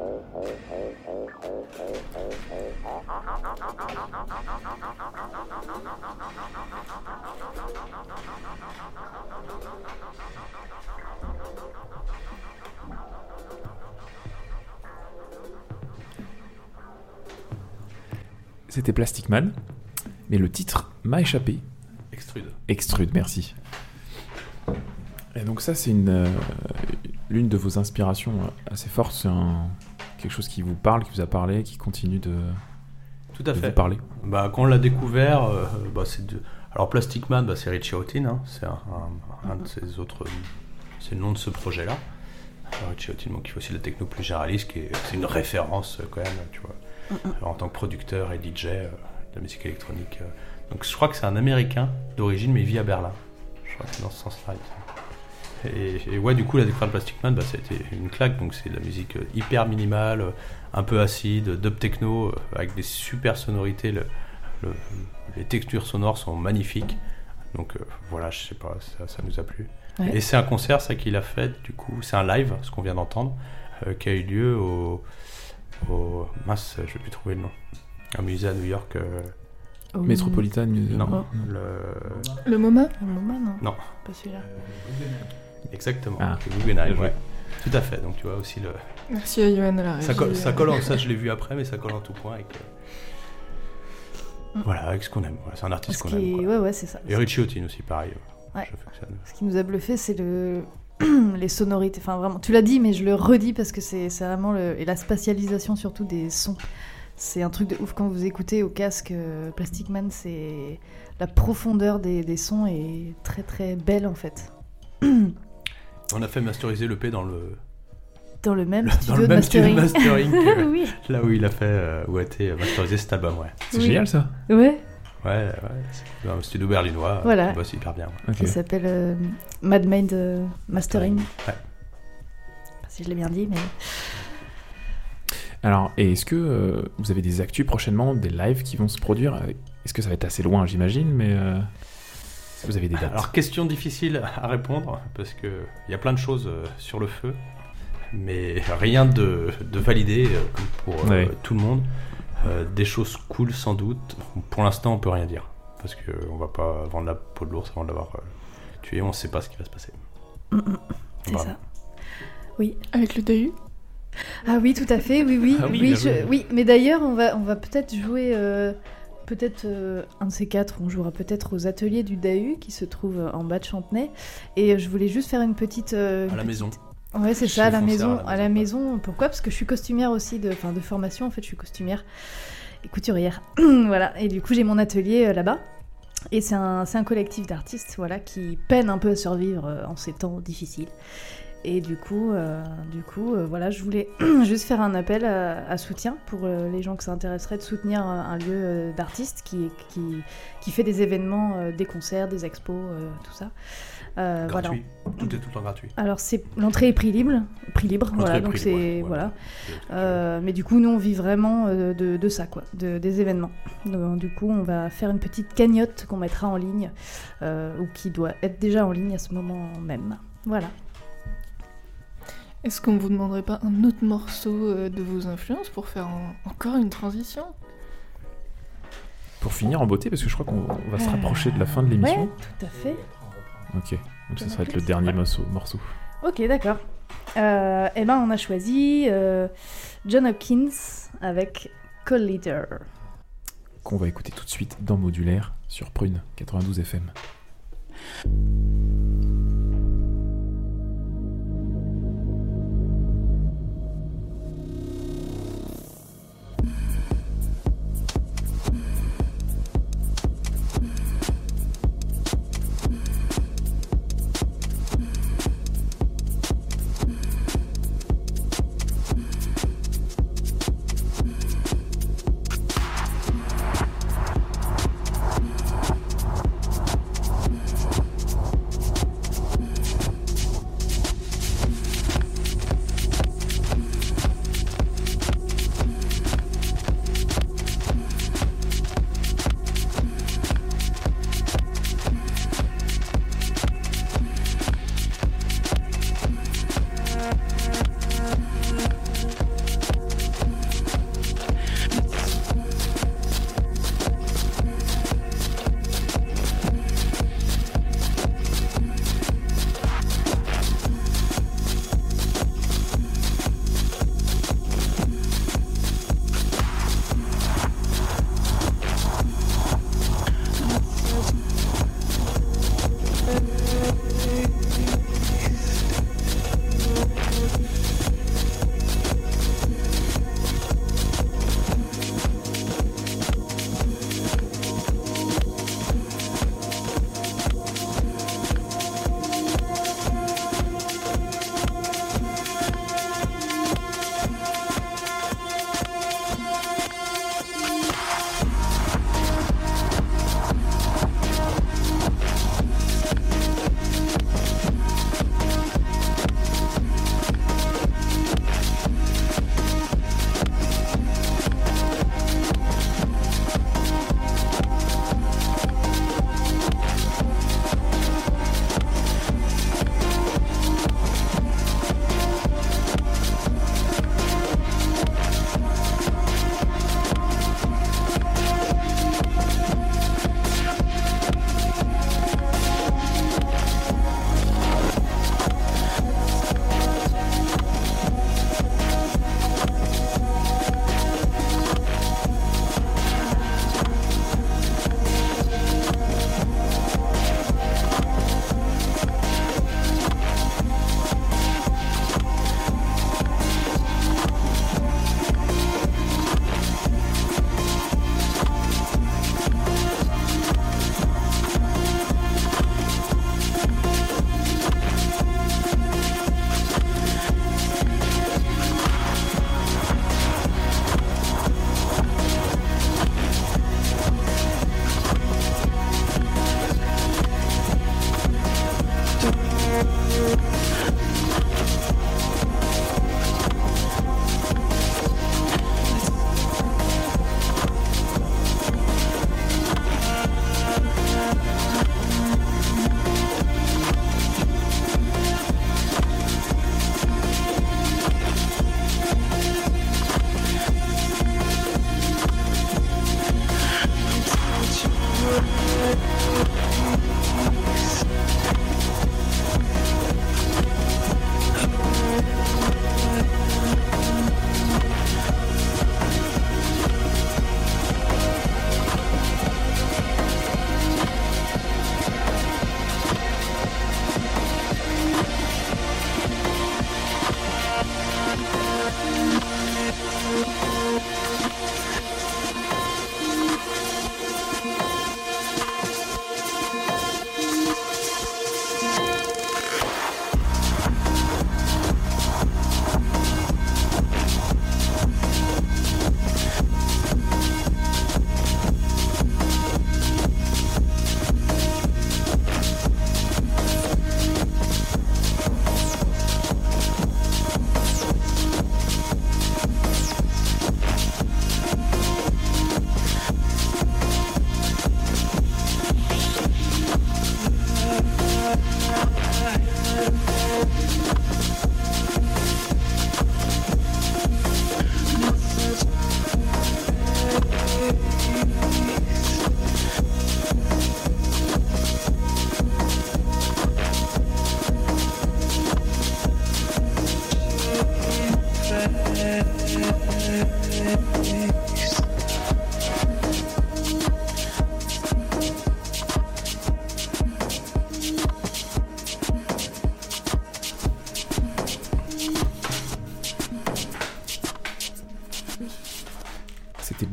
C'était Plastic Man, mais le titre m'a échappé. Extrude, merci. Et donc ça, c'est l'une de vos inspirations assez fortes. C'est quelque chose qui vous parle, qui vous a parlé, qui continue de vous parler. Bah, quand on l'a découvert, alors Plastic Man, c'est Richie Houghton, hein. C'est un de ses autres... C'est le nom de ce projet-là. Richie Houghton, qui fait aussi de la techno plus généraliste, c'est une référence quand même, tu vois. En tant que producteur et DJ de la musique électronique. Donc je crois que c'est un Américain d'origine, mais il vit à Berlin. Je crois que c'est dans ce sens-là. Et ouais, du coup, la découverte de Plastic Man, c'était une claque. Donc c'est de la musique hyper minimale, un peu acide, dub techno, avec des super sonorités. Les textures sonores sont magnifiques. Donc voilà, je sais pas, ça nous a plu. Ouais. Et c'est un concert, ça qu'il a fait, du coup, c'est un live, ce qu'on vient d'entendre, qui a eu lieu au mince, je vais plus trouver le nom. Un musée à New York. Metropolitan Museum. Non. Le MoMA. Le MoMA, non. Non. Pas celui-là. Exactement. Guggenheim, ouais. Tout à fait. Donc tu vois aussi le. Merci à Yoann à la régie. Ça colle en ça, je l'ai vu après, mais ça colle en tout point avec. Voilà, avec ce qu'on aime. C'est un artiste qu'on aime. Ouais, c'est ça. Et Richie Houghton aussi, pareil. Ouais. Ce qui nous a bluffé, c'est les sonorités. Enfin, vraiment, tu l'as dit, mais je le redis parce que c'est vraiment et la spatialisation surtout des sons. C'est un truc de ouf quand vous écoutez au casque Plastic Man. C'est la profondeur des sons est très très belle en fait. On a fait masteriser l'EP dans le même studio de mastering, oui. Là où il a fait où a été masterisé cet album, ouais. C'est génial ça. Ouais, c'est un studio berlinois. Voilà. Qui bosse hyper bien. Ouais. Okay. Il s'appelle Mad Mind Mastering. Ouais. Si je l'ai bien dit, mais. Alors, et est-ce que vous avez des actus prochainement, des lives qui vont se produire? Est-ce que ça va être assez loin, j'imagine, mais est-ce que vous avez des dates? Alors, question difficile à répondre, parce qu'il y a plein de choses sur le feu, mais rien de validé pour tout le monde. Des choses cool, sans doute. Pour l'instant, on peut rien dire, parce qu'on va pas vendre la peau de l'ours avant de l'avoir tué, on sait pas ce qui va se passer. C'est ça. Oui. Avec le DAU? Ah oui, tout à fait, oui. Ah oui, mais d'ailleurs, on va peut-être jouer, un de ces quatre, on jouera peut-être aux ateliers du DAU qui se trouve en bas de Chantenay. Et je voulais juste faire une petite... à la maison. Ouais, c'est ça, à la maison. Pourquoi ? Parce que je suis costumière aussi, de formation, en fait, je suis costumière et couturière. Voilà, et du coup, j'ai mon atelier là-bas. Et c'est un collectif d'artistes, voilà, qui peine un peu à survivre en ces temps difficiles. Et du coup, voilà, je voulais juste faire un appel à soutien pour les gens que ça intéresserait de soutenir un lieu d'artistes qui fait des événements, des concerts, des expos, tout ça. Gratuit. Voilà. Tout est tout le temps gratuit. Alors l'entrée est prix libre, voilà, donc c'est voilà. Mais du coup, nous on vit vraiment de ça, quoi, des événements. Donc, du coup, on va faire une petite cagnotte qu'on mettra en ligne ou qui doit être déjà en ligne à ce moment même. Voilà. Est-ce qu'on vous demanderait pas un autre morceau de vos influences pour faire encore une transition ? Pour finir en beauté, parce que je crois qu'on va se rapprocher de la fin de l'émission. Ouais, tout à fait. Ok, donc ça va être le dernier morceau. Ok, d'accord. Eh ben, on a choisi John Hopkins avec Collider. Qu'on va écouter tout de suite dans Modulaire sur Prune 92 FM.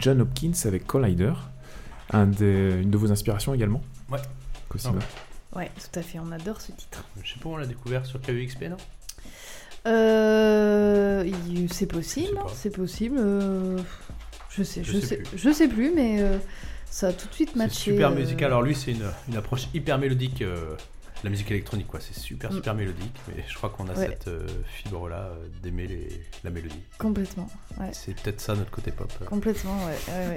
John Hopkins avec Collider, une de vos inspirations également. Ouais. Cosima. Ouais, tout à fait, on adore ce titre. Je sais pas, on l'a découvert sur KUXP, non? C'est possible, Je sais pas. c'est possible. Je sais plus. Je sais plus, mais ça a tout de suite C'est matché. super musical. Alors lui, c'est une approche hyper mélodique. La musique électronique, quoi. C'est super mélodique. Mais je crois qu'on a cette fibre-là d'aimer la mélodie. Complètement, ouais. C'est peut-être ça notre côté pop. Complètement, ouais.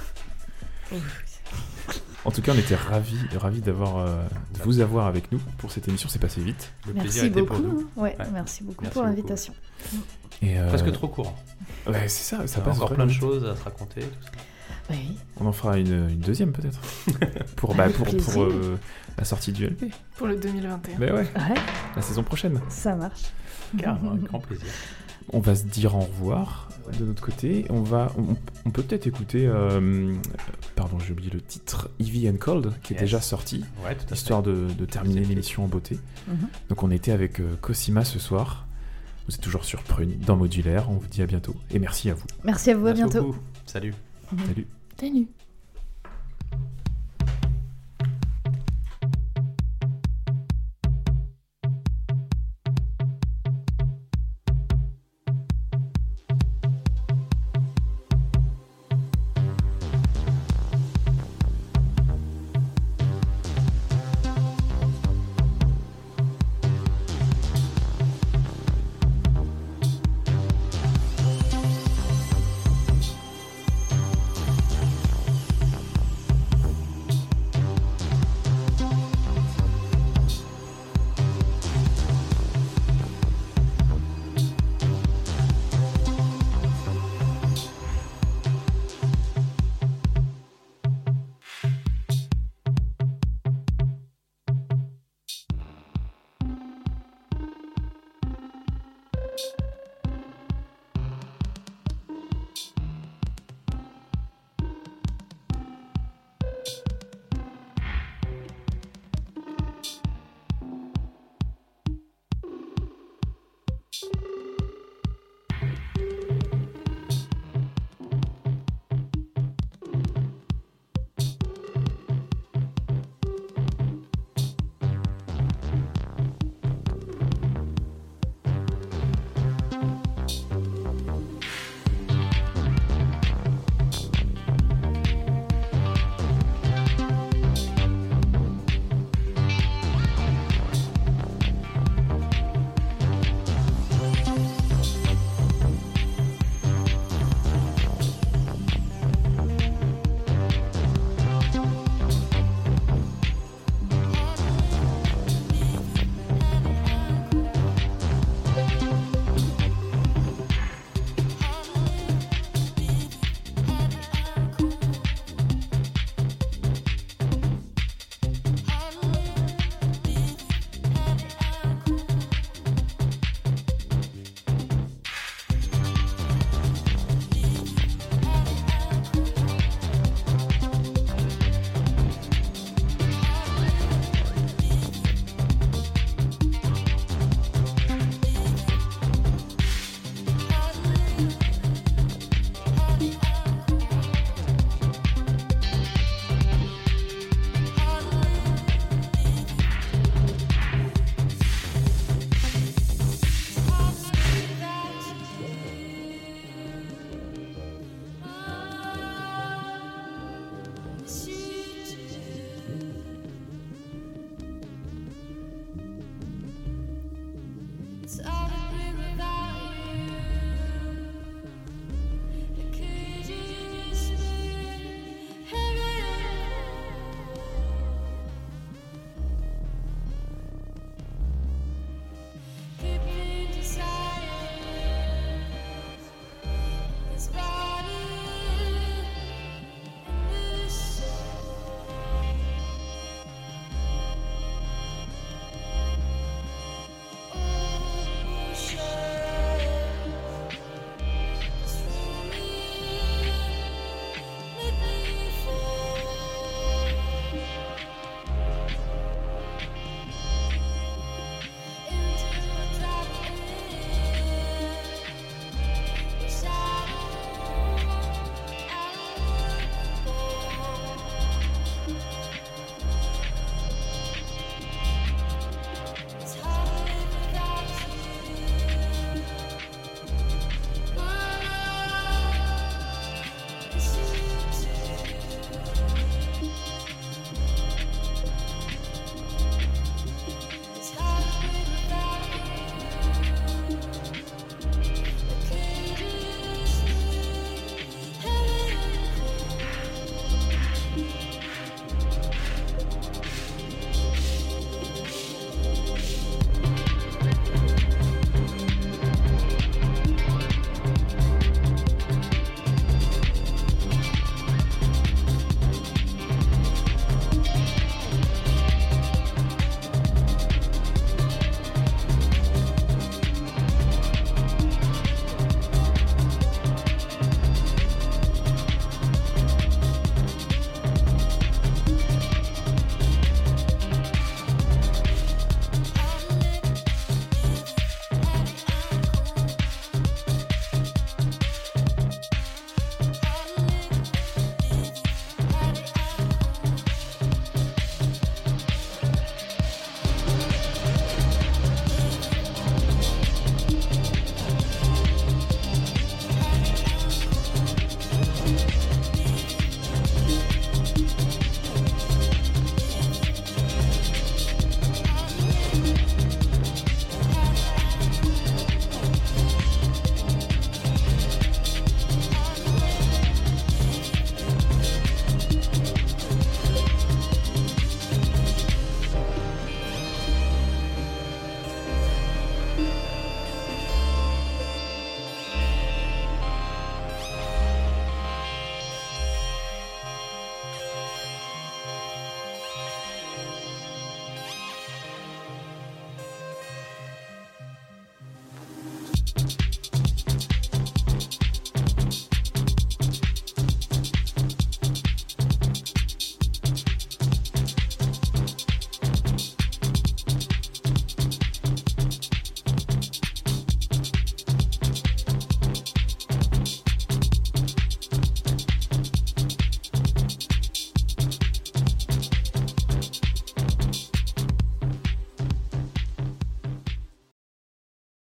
En tout cas, on était ravis de vous avoir avec nous pour cette émission. C'est passé vite. Le plaisir Merci était beaucoup. pour nous. Ouais, merci beaucoup Merci pour beaucoup. l'invitation. Et, Presque trop court. Ouais, c'est ça. Ça On a passe encore vraiment plein de vite. choses à se raconter. Tout ça. Oui. On en fera une deuxième peut-être pour Avec plaisir. la sortie du LP. Pour le 2021. Mais ouais, Ouais, la saison prochaine. ça marche. Carrément, avec grand plaisir. On va se dire au revoir de notre côté. On peut peut-être écouter. Pardon, j'ai oublié le titre. Heavy and Cold, qui est Yes. déjà sorti, Ouais, tout à fait. histoire de terminer Exact. l'émission en beauté. Mhm. Donc on était avec Cosima ce soir. Vous êtes toujours sur Prune dans Modulaire. On vous dit à bientôt et merci à vous. Merci à vous, à Merci bientôt. beaucoup. Salut. Salut. Salut.